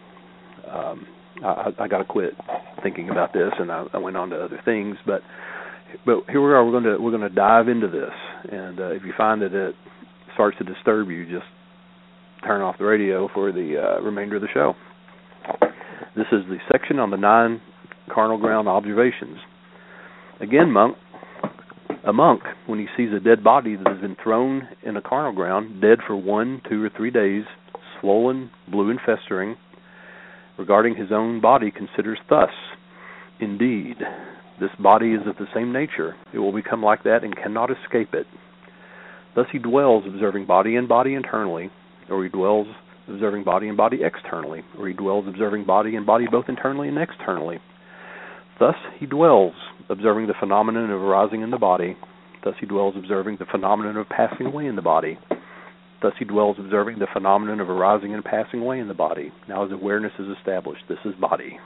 I got to quit thinking about this, and I went on to other things. But here we are. We're going to dive into this, and if you find that it starts to disturb you, just turn off the radio for the remainder of the show. This is the section on the 9 carnal ground observations. Again, monk, A monk, when he sees a dead body that has been thrown in a carnal ground, dead for 1, 2, or 3 days, swollen, blue, and festering, regarding his own body, considers thus: indeed, this body is of the same nature. It will become like that and cannot escape it. Thus he dwells observing body and body internally, or he dwells observing body and body externally, or he dwells observing body and body both internally and externally. Thus he dwells observing the phenomenon of arising in the body. Thus he dwells observing the phenomenon of passing away in the body. Thus he dwells observing the phenomenon of arising and passing away in the body. Now his awareness is established. This is body.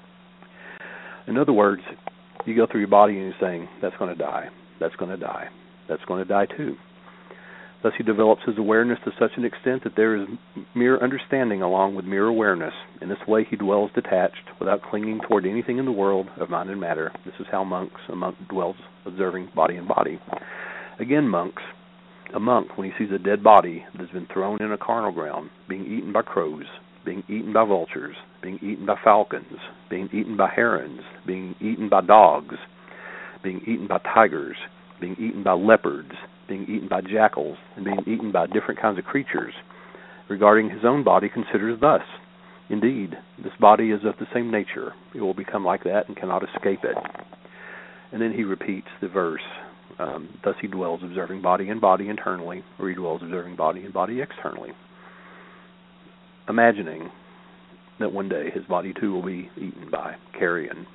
In other words, you go through your body and you're saying, that's going to die, that's going to die, that's going to die too. Thus he develops his awareness to such an extent that there is mere understanding along with mere awareness. In this way he dwells detached, without clinging toward anything in the world of mind and matter. This is how a monk dwells observing body and body. Again, monks, a monk, when he sees a dead body that has been thrown in a carnal ground, being eaten by crows, being eaten by vultures, being eaten by falcons, being eaten by herons, being eaten by dogs, being eaten by tigers, being eaten by leopards, being eaten by jackals, and being eaten by different kinds of creatures, regarding his own body, considers thus: indeed, this body is of the same nature. It will become like that and cannot escape it. And then he repeats the verse, thus he dwells observing body and body internally, or he dwells observing body and body externally, imagining that one day his body too will be eaten by carrion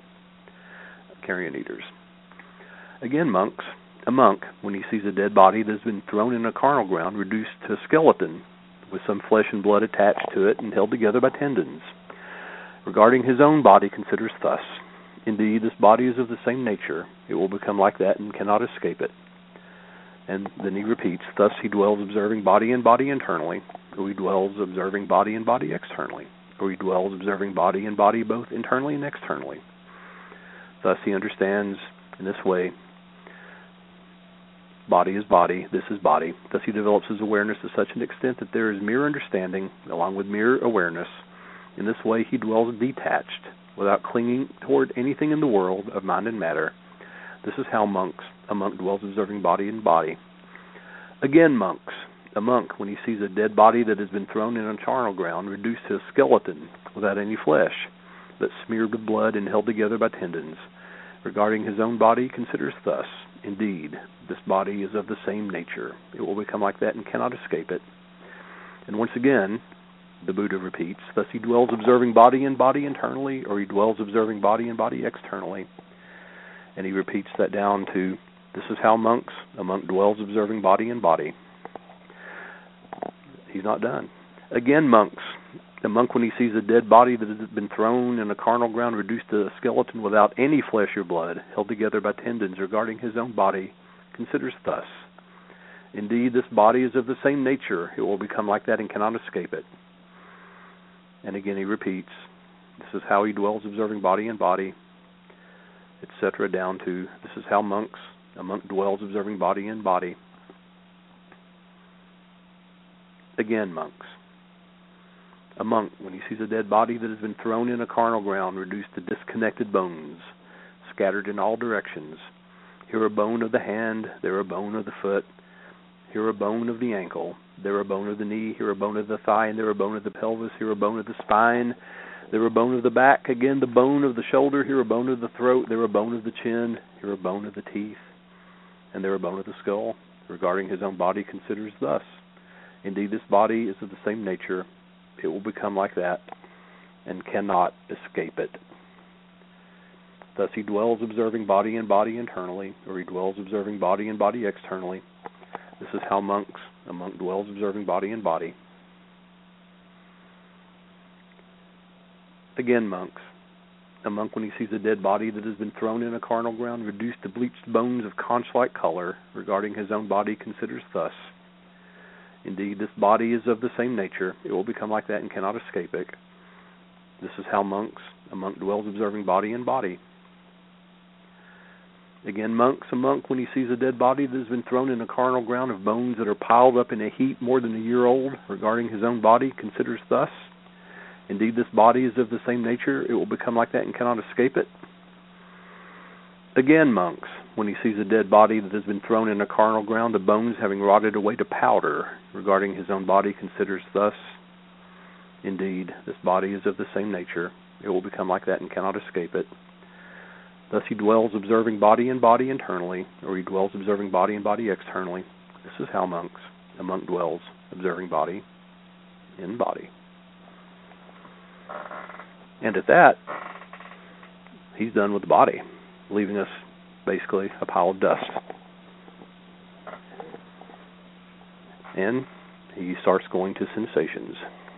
eaters. Again, monks, a monk, when he sees a dead body that has been thrown in a carnal ground, reduced to a skeleton with some flesh and blood attached to it and held together by tendons, regarding his own body, considers thus: indeed, this body is of the same nature. It will become like that and cannot escape it. And then he repeats, thus he dwells observing body and body internally, or he dwells observing body and body externally, or he dwells observing body and body both internally and externally. Thus he understands in this way: body is body, this is body. Thus he develops his awareness to such an extent that there is mere understanding along with mere awareness. In this way he dwells detached, without clinging toward anything in the world of mind and matter. This is how a monk dwells observing body and body. Again, monks, a monk, when he sees a dead body that has been thrown in a charnel ground, reduced to a skeleton without any flesh, but smeared with blood and held together by tendons, regarding his own body, considers thus: indeed, this body is of the same nature. It will become like that and cannot escape it. And once again, the Buddha repeats, thus he dwells observing body and body internally, or he dwells observing body and body externally. And he repeats that down to, this is how a monk dwells observing body and body. He's not done. Again, monks, the monk, when he sees a dead body that has been thrown in a carnal ground, reduced to a skeleton without any flesh or blood, held together by tendons, regarding his own body, considers thus: indeed, this body is of the same nature. It will become like that and cannot escape it. And again he repeats, this is how he dwells observing body and body, etc., down to, this is how a monk dwells observing body and body. Again, monks, a monk, when he sees a dead body that has been thrown in a carnal ground, reduced to disconnected bones, scattered in all directions, here a bone of the hand, there a bone of the foot, here a bone of the ankle, there a bone of the knee, here a bone of the thigh, and there a bone of the pelvis, here a bone of the spine, there a bone of the back, again the bone of the shoulder, here a bone of the throat, there a bone of the chin, here a bone of the teeth, and there a bone of the skull. Regarding his own body, considers thus: indeed, this body is of the same nature. It will become like that and cannot escape it. Thus he dwells observing body and body internally, or he dwells observing body and body externally. This is how a monk dwells observing body and body. Again, monks, a monk, when he sees a dead body that has been thrown in a carnal ground, reduced to bleached bones of conch-like color, regarding his own body, considers thus: indeed, this body is of the same nature. It will become like that and cannot escape it. This is how a monk dwells observing body and body. Again, a monk, when he sees a dead body that has been thrown in a carnal ground of bones that are piled up in a heap more than a year old, regarding his own body, considers thus: indeed, this body is of the same nature. It will become like that and cannot escape it. Again, monks, when he sees a dead body that has been thrown in a carnal ground, the bones having rotted away to powder, regarding his own body, considers thus, indeed, this body is of the same nature. It will become like that and cannot escape it. Thus he dwells observing body and body internally, or he dwells observing body and body externally. This is how a monk dwells, observing body in body. And at that, he's done with the body, leaving us basically a pile of dust. And he starts going to sensations.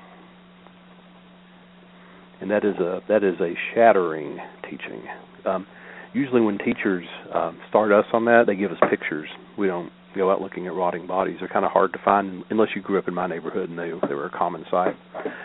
And that is a shattering teaching. Usually when teachers start us on that, they give us pictures. We don't go out looking at rotting bodies. They're kind of hard to find unless you grew up in my neighborhood and they were a common sight.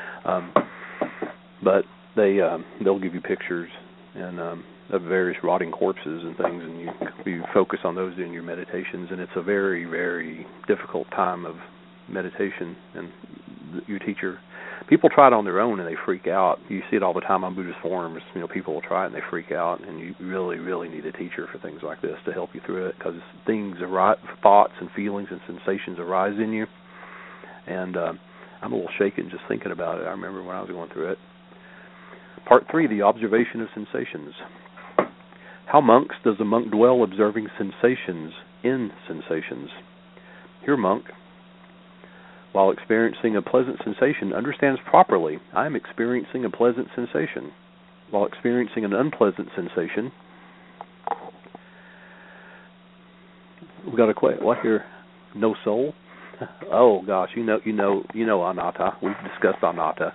But they'll give you pictures and of various rotting corpses and things, and you focus on those in your meditations, and it's a very, very difficult time of meditation. And your teacher, people try it on their own and they freak out. You see it all the time on Buddhist forums. People will try it and they freak out, and you really, really need a teacher for things like this to help you through it, because thoughts and feelings and sensations arise in you. And I'm a little shaken just thinking about it. I remember when I was going through it. Part 3, the observation of sensations. How monks does a monk dwell observing sensations in sensations? Here, monk, while experiencing a pleasant sensation, understands properly, I am experiencing a pleasant sensation. While experiencing an unpleasant sensation, we've got a question. What here? No soul? Oh gosh, you know anatta. We've discussed anatta.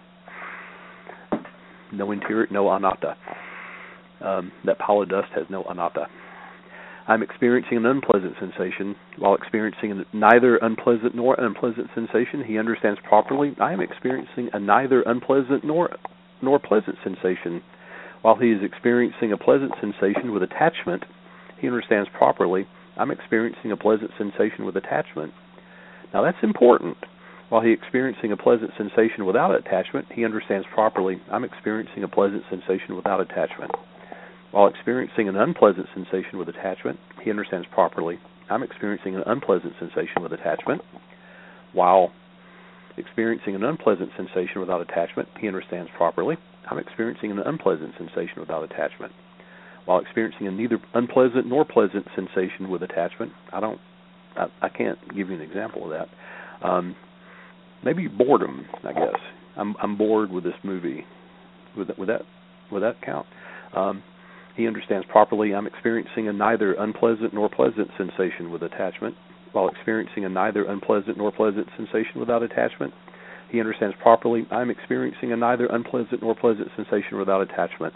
No interior, no anatta. That pile of dust has no anatta. I'm experiencing an unpleasant sensation. While experiencing neither unpleasant nor unpleasant sensation, he understands properly, I am experiencing a neither unpleasant nor pleasant sensation. While he is experiencing a pleasant sensation with attachment, he understands properly, I'm experiencing a pleasant sensation with attachment. Now that's important. While he is experiencing a pleasant sensation without attachment, he understands properly, I'm experiencing a pleasant sensation without attachment. While experiencing an unpleasant sensation with attachment, he understands properly, I'm experiencing an unpleasant sensation with attachment. While experiencing an unpleasant sensation without attachment, he understands properly, I'm experiencing an unpleasant sensation without attachment. While experiencing a neither unpleasant nor pleasant sensation with attachment, I can't give you an example of that. Maybe boredom, I guess. I'm bored with this movie. Would that count? He understands properly, I'm experiencing a neither unpleasant nor pleasant sensation with attachment. While experiencing a neither unpleasant nor pleasant sensation without attachment, he understands properly, I'm experiencing a neither unpleasant nor pleasant sensation without attachment.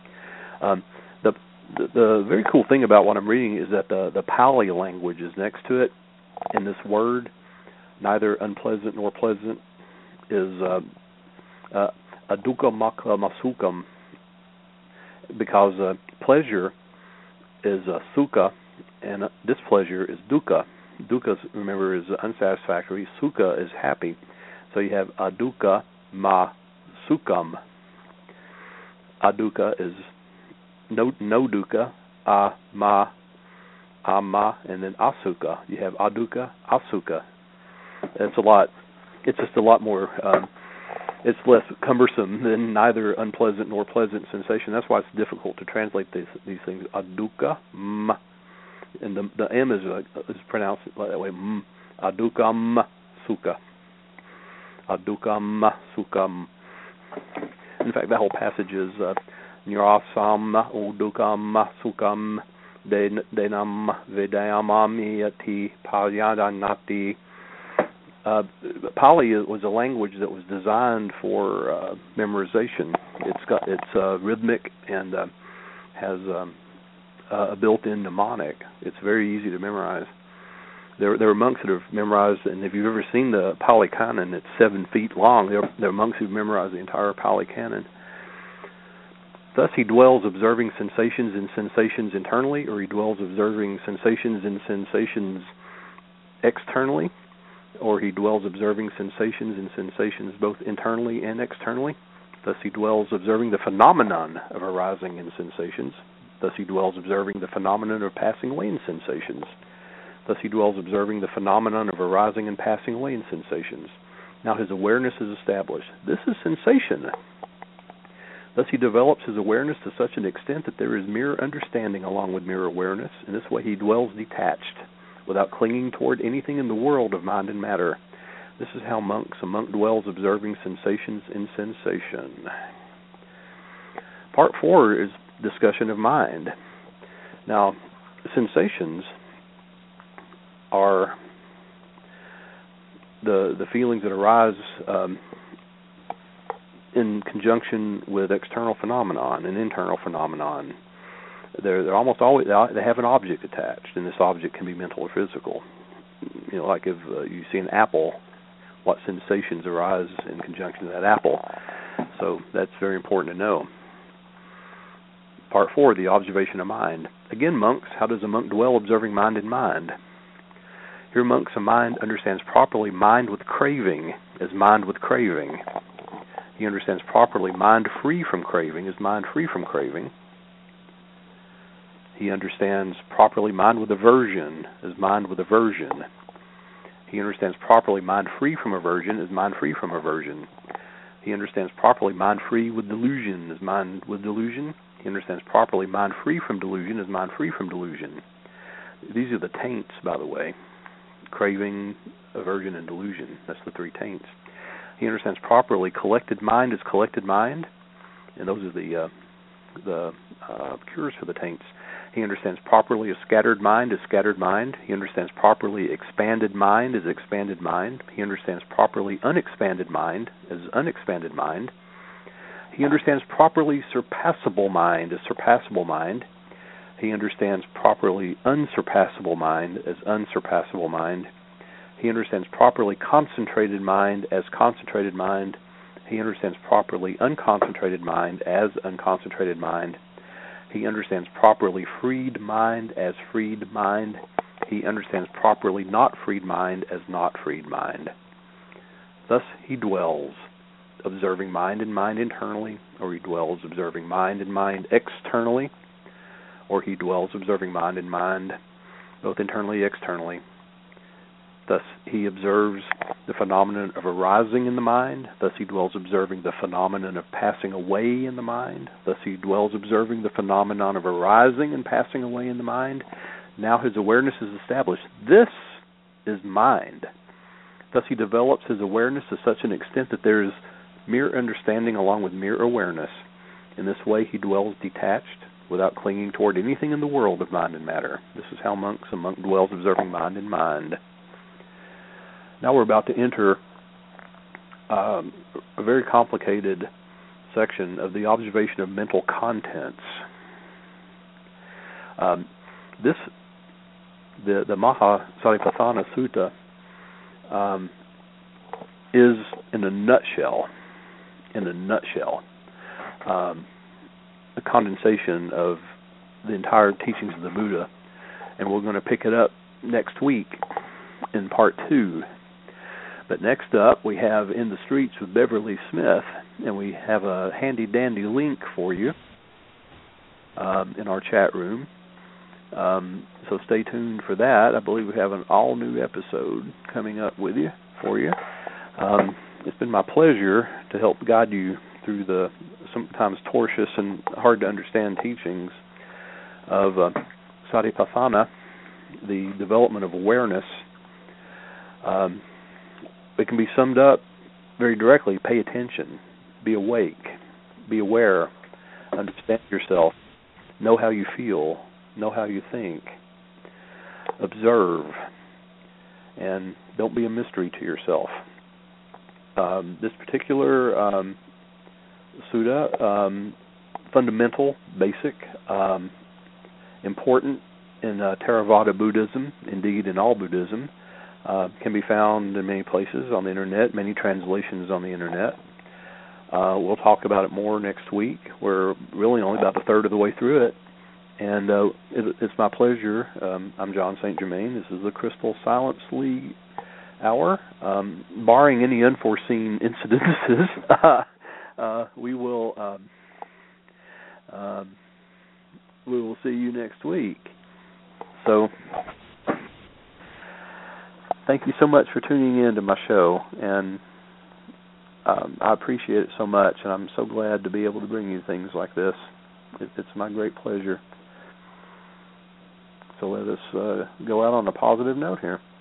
The very cool thing about what I'm reading is that the Pali language is next to it, and this word, neither unpleasant nor pleasant, is adukkha makha masukam, because pleasure is sukha and displeasure is dukkha. Dukkha, remember, is unsatisfactory. Sukha is happy. So you have adukkha ma sukham. Adukkha is no dukkha, ma, and then asukha. You have adukkha, asukha. It's just a lot more, it's less cumbersome than neither unpleasant nor pleasant sensation. That's why it's difficult to translate these things. Adukkha, and the M is pronounced like that way. Adukkam sukha. Adukkam sukham. In fact, that whole passage is Nirasam udukkam sukham denam vedayamamiyati palyadanati. Pali was a language that was designed for memorization. It's rhythmic and has a built-in mnemonic. It's very easy to memorize. There are monks that have memorized, and if you've ever seen the Pali Canon, it's 7 feet long. There are monks who've memorized the entire Pali Canon. Thus he dwells observing sensations and sensations internally, or he dwells observing sensations and sensations externally, or he dwells observing sensations and sensations both internally and externally. Thus he dwells observing the phenomenon of arising in sensations, Thus he dwells observing the phenomenon of passing away in sensations. Thus he dwells observing the phenomenon of arising and passing away in sensations. Now his awareness is established. This is sensation. Thus he develops his awareness to such an extent that there is mere understanding along with mere awareness. In this way he dwells detached, without clinging toward anything in the world of mind and matter. This is how a monk dwells observing sensations in sensation. Part 4 is discussion of mind. Now, sensations are the feelings that arise in conjunction with external phenomenon and internal phenomenon. They're almost always, they have an object attached, and this object can be mental or physical. You know, like if you see an apple, what sensations arise in conjunction with that apple? So that's very important to know. Part 4, the observation of mind. Again, monks, how does a monk dwell observing mind in mind? Here, monks, a mind understands properly mind with craving as mind with craving. He understands properly mind free from craving as mind free from craving. He understands properly mind with aversion as mind with aversion. He understands properly mind free from aversion as mind free from aversion. He understands properly mind free with delusion as mind with delusion. He understands properly mind free from delusion as mind free from delusion. These are the taints, by the way. Craving, aversion, and delusion. That's the 3 taints. He understands properly collected mind as collected mind, and those are the cures for the taints. He understands properly a scattered mind as scattered mind. He understands properly expanded mind as expanded mind. He understands properly unexpanded mind as unexpanded mind. He understands properly surpassable mind as surpassable mind. He understands properly unsurpassable mind as unsurpassable mind. He understands properly concentrated mind as concentrated mind. He understands properly unconcentrated mind as unconcentrated mind. He understands properly freed mind as freed mind. He understands properly not freed mind as not freed mind. Thus he dwells observing mind and mind internally, or he dwells observing mind and mind externally, or he dwells observing mind and mind both internally and externally. Thus he observes the phenomenon of arising in the mind. Thus he dwells observing the phenomenon of passing away in the mind. Thus he dwells observing the phenomenon of arising and passing away in the mind. Now his awareness is established. This is mind. Thus he develops his awareness to such an extent that there is mere understanding along with mere awareness. In this way he dwells detached, without clinging toward anything in the world of mind and matter. This is how a monk dwells observing mind and mind. Now we're about to enter a very complicated section of the observation of mental contents. The Maha Satipatthana Sutta is in a nutshell, a condensation of the entire teachings of the Buddha, and we're going to pick it up next week in part 2. But next up, we have In the Streets with Beverly Smith, and we have a handy-dandy link for you in our chat room. So stay tuned for that. I believe we have an all-new episode coming up for you. It's been my pleasure to help guide you through the sometimes tortuous and hard-to-understand teachings of Satipatthana, the development of awareness. It can be summed up very directly: pay attention, be awake, be aware, understand yourself, know how you feel, know how you think, observe, and don't be a mystery to yourself. This particular sutta, fundamental, basic, important in Theravada Buddhism, indeed in all Buddhism, can be found in many places on the Internet, many translations on the Internet. We'll talk about it more next week. We're really only about a third of the way through it. And it's my pleasure. I'm John St. Germain. This is the Crystal Silence League Hour. Barring any unforeseen incidences, we will we will see you next week. So, thank you so much for tuning in to my show, and I appreciate it so much, and I'm so glad to be able to bring you things like this. It's my great pleasure. So let us go out on a positive note here.